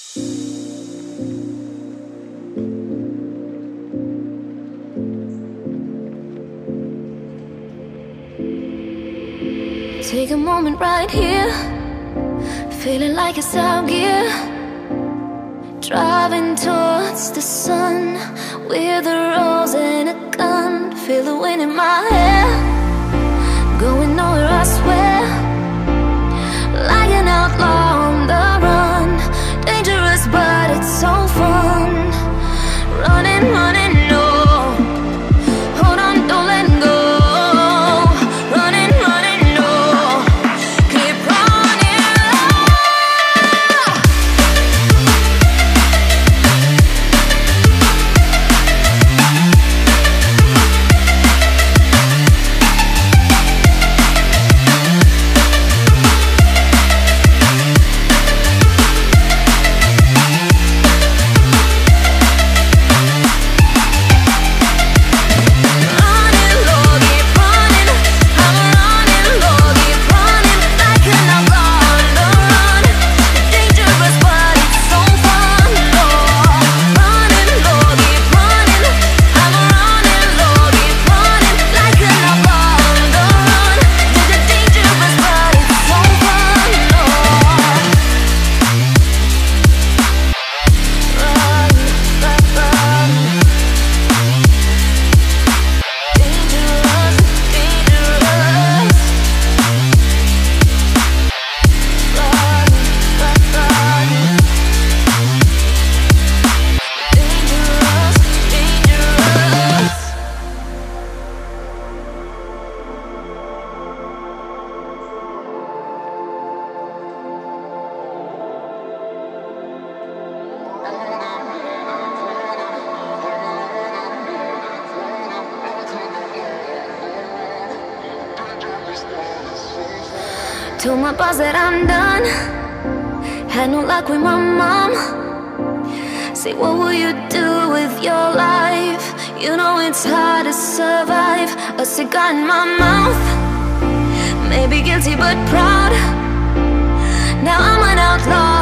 Take a moment right here, feeling like it's out gear. Driving towards the sun with a rose and a gun. Feel the wind in my hair, going nowhere I swear. Like an outlaw on the run, dangerous but it's so fun. Running, running, no, hold on, don't let go. Running, running, no, keep running. Told my boss that I'm done. Had no luck with my mom. Say, what will you do with your life? You know it's hard to survive. A cigar in my mouth, maybe guilty but proud. Now I'm an outlaw.